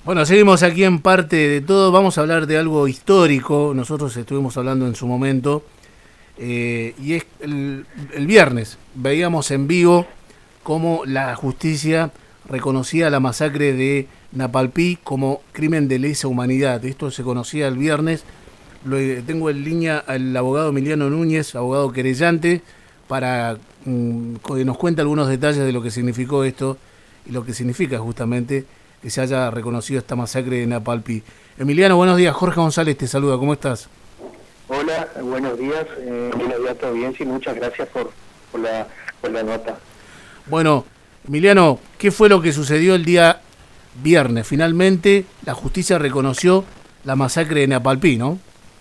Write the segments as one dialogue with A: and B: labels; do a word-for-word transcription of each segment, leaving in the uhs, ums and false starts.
A: Bueno, seguimos aquí en Parte de Todo. Vamos a hablar de algo histórico. Nosotros estuvimos hablando en su momento. Eh, y es el, el viernes. Veíamos en vivo cómo la justicia reconocía la masacre de Napalpí como crimen de lesa humanidad. Esto se conocía el viernes. Lo, tengo en línea al abogado Emiliano Núñez, abogado querellante, para mm, que nos cuente algunos detalles de lo que significó esto y lo que significa justamente que se haya reconocido esta masacre de Napalpí. Emiliano, buenos días. Jorge González te saluda. ¿Cómo estás?
B: Hola, buenos días. Eh, buenos días a tu audiencia y muchas gracias por, por, la, por la nota.
A: Bueno, Emiliano, ¿qué fue lo que sucedió el día viernes? Finalmente la justicia reconoció la masacre de Napalpí, ¿no?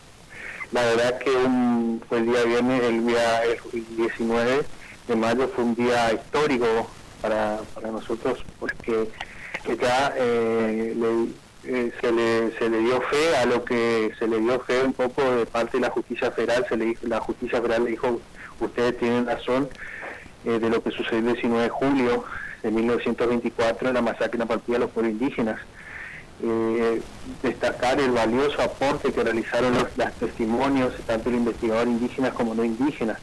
B: La verdad que un, fue el día viernes, el día el diecinueve de mayo, fue un día histórico para, para nosotros, porque ya eh, le, eh, se, le, se le dio fe a lo que se le dio fe un poco de parte de la justicia federal. Se le dijo, la justicia federal le dijo, ustedes tienen razón, eh, de lo que sucedió el diecinueve de julio de mil novecientos veinticuatro, la masacre de Napalpí a los pueblos indígenas. Eh, destacar el valioso aporte que realizaron los, los testimonios, tanto el investigador indígenas como no indígenas,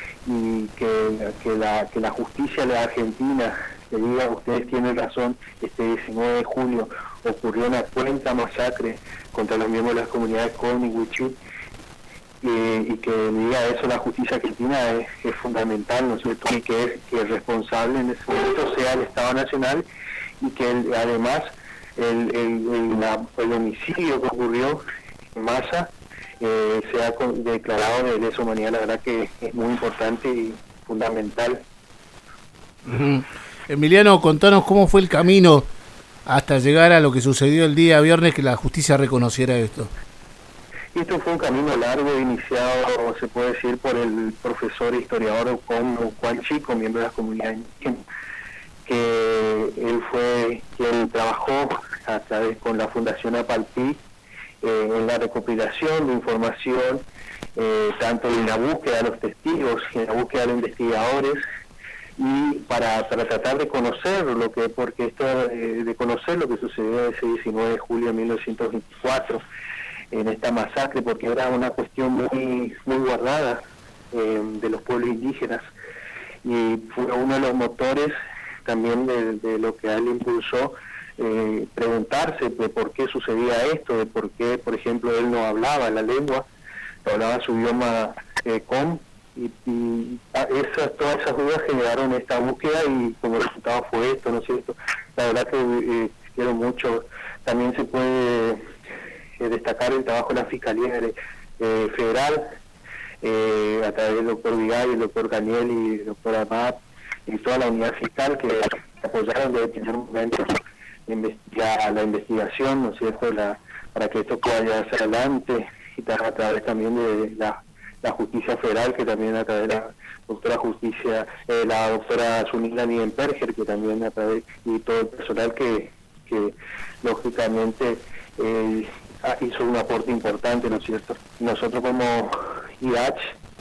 B: y que, que, la, que la justicia de Argentina le diga, ustedes tienen razón, este diecinueve de julio ocurrió una cruenta masacre contra los miembros de las comunidades Con y Huichí, eh, y que le diga eso la justicia argentina es, es fundamental, ¿no es cierto? Y que, es, que el responsable en ese momento sea el Estado Nacional, y que el, además el, el, el, la, el homicidio que ocurrió en masa eh, sea con, declarado de lesa humanidad. La verdad que es muy importante y fundamental.
A: Uh-huh. Emiliano, contanos cómo fue el camino hasta llegar a lo que sucedió el día viernes, que la justicia reconociera esto.
B: Esto fue un camino largo, iniciado, se puede decir, por el profesor e historiador Juan Chico, miembro de la comunidad indígena, que él fue quien trabajó a través con la Fundación Napalpí eh, en la recopilación de información, eh, tanto en la búsqueda de los testigos, en la búsqueda de los investigadores, y para, para tratar de conocer lo que, porque esto eh, de conocer lo que sucedió ese diecinueve de julio de mil novecientos veinticuatro en esta masacre, porque era una cuestión muy muy guardada eh, de los pueblos indígenas, y fue uno de los motores también de, de lo que a él impulsó eh, preguntarse de por qué sucedía esto, de por qué, por ejemplo, él no hablaba la lengua, hablaba su idioma eh, com, y, y esas, todas esas dudas generaron esta búsqueda, y como resultado fue esto, ¿no es cierto? La verdad que eh, quiero mucho. También se puede eh, destacar el trabajo de la Fiscalía eh, Federal, eh, a través del doctor Vigay, el doctor Daniel y el doctor Amad, y toda la unidad fiscal que apoyaron desde el primer momento la, la investigación, ¿no es cierto?, la, para que esto pueda llevarse adelante, y a través también de la la justicia federal, que también a través de la doctora justicia, eh, la doctora Zunila Nienperger, que también a través, y todo el personal que, que lógicamente eh, hizo un aporte importante, ¿no es cierto? Nosotros como I H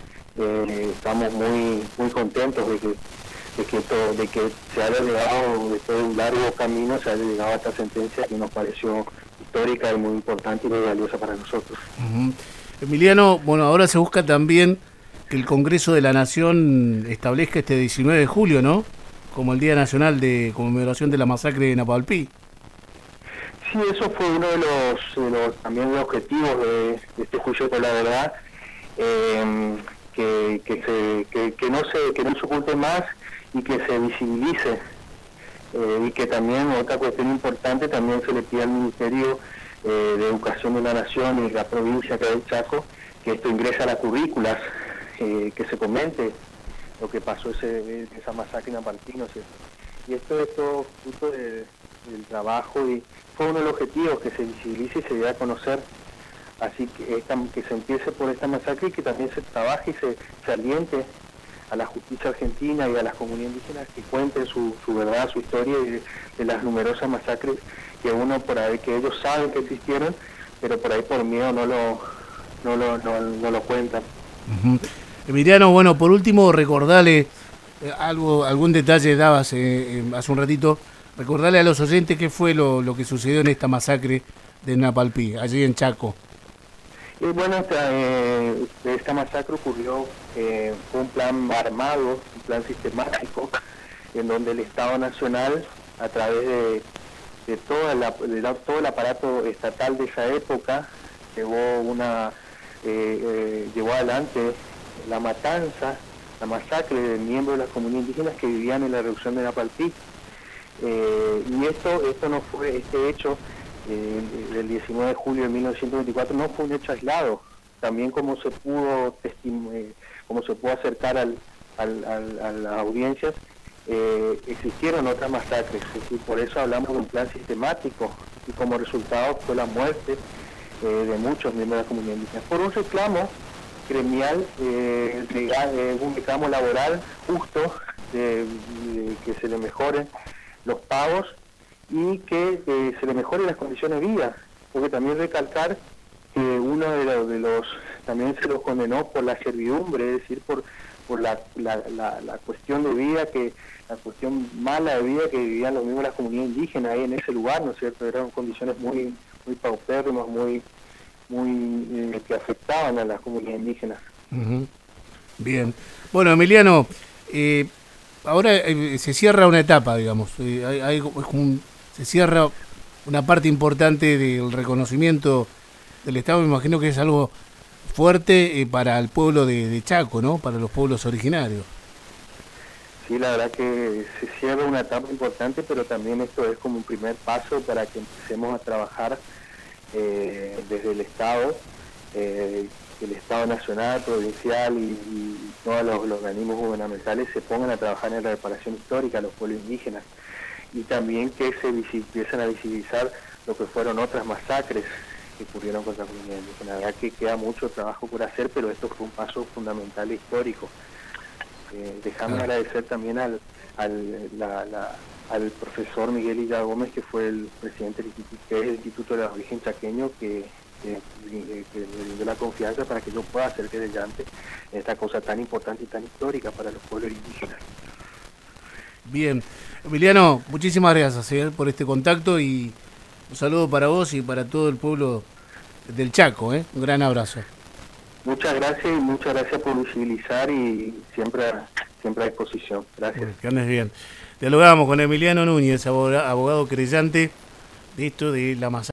B: eh, estamos muy muy contentos de que de que todo, de que se haya llegado, después de un largo camino, se haya llegado a esta sentencia que nos pareció histórica y muy importante y muy valiosa para nosotros.
A: Uh-huh. Emiliano, bueno, ahora se busca también que el Congreso de la Nación establezca este diecinueve de julio, ¿no?, como el Día Nacional de Conmemoración de la Masacre de Napalpí.
B: Sí, eso fue uno de los, de los también de objetivos de, de este juicio por la verdad, eh, que, que, se, que, que no se que no se oculte más y que se visibilice, eh, y que también, otra cuestión importante, también se le pide al Ministerio Eh, de Educación de la Nación y la provincia que del Chaco, que esto ingrese a las currículas, eh, que se comente lo que pasó ese, esa masacre en Napalpí, ¿no es cierto? Y esto es todo fruto de, del trabajo, y fue uno de los objetivos, que se visibilice y se dé a conocer, así que, esta, que se empiece por esta masacre, y que también se trabaje y se, se aliente a la justicia argentina y a las comunidades indígenas que cuenten su, su verdad, su historia, y de, de las numerosas masacres que uno por ahí, que ellos saben que existieron, pero por ahí por miedo no lo no lo, no, no lo cuentan.
A: Uh-huh. Emiliano, bueno, por último, recordale eh, algo, algún detalle dabas eh, eh, hace un ratito Recordarle a los oyentes qué fue lo, lo que sucedió en esta masacre de Napalpí, allí en Chaco.
B: Y bueno, esta, eh, esta masacre ocurrió, eh, fue un plan armado, un plan sistemático, en donde el Estado Nacional, a través de, de, toda la, de la, todo el aparato estatal de esa época, llevó, una, eh, eh, llevó adelante la matanza, la masacre de miembros de las comunidades indígenas que vivían en la reducción de Napalpí. Eh, y esto, esto no fue, este hecho eh, del diecinueve de julio de mil novecientos veinticuatro no fue un hecho aislado. También como se pudo eh, como se pudo acercar al, al, al, a las audiencias, eh, existieron otras masacres, y por eso hablamos de un plan sistemático, y como resultado fue la muerte eh, de muchos miembros de la comunidad indígena. Por un reclamo gremial, eh, de, un reclamo laboral justo, de, de que se le mejoren los pagos y que eh, se le mejoren las condiciones de vida, porque también recalcar que uno de los, de los también se los condenó por la servidumbre, es decir, por por la, la, la, la cuestión de vida, que la cuestión mala de vida que vivían los mismos de las comunidades indígenas ahí en ese lugar, ¿no es cierto? Eran condiciones muy muy paupérrimas, muy muy eh, que afectaban a las comunidades indígenas.
A: Uh-huh. Bien. Bueno, Emiliano, eh, ahora eh, se cierra una etapa, digamos. Eh, hay, hay, un, se cierra una parte importante del reconocimiento del Estado. Me imagino que es algo fuerte eh, para el pueblo de, de Chaco, ¿no? Para los pueblos originarios.
B: Sí, la verdad que se cierra una etapa importante, pero también esto es como un primer paso para que empecemos a trabajar eh, desde el Estado, eh, el Estado nacional, provincial y, y todos los, los organismos gubernamentales se pongan a trabajar en la reparación histórica a los pueblos indígenas, y también que se empiecen a visibilizar lo que fueron otras masacres que ocurrieron contra la comunidad indígena. La verdad que queda mucho trabajo por hacer, pero esto fue un paso fundamental e histórico. Eh, déjame ah. agradecer también al, al, la, la, al profesor Miguel Illa Gómez, que fue el presidente del instituto, que es el Instituto de Origen Chaqueño, que, que, que me brindó la confianza para que yo pueda hacer que adelante esta cosa tan importante y tan histórica para los pueblos indígenas.
A: Bien, Emiliano, muchísimas gracias eh, por este contacto, y un saludo para vos y para todo el pueblo del Chaco, ¿eh? Un gran abrazo.
B: Muchas gracias y muchas gracias por visibilizar, y siempre, siempre a disposición. Gracias.
A: Bueno, que andes bien. Dialogamos con Emiliano Núñez, abogado, abogado creyente de esto de la masacre.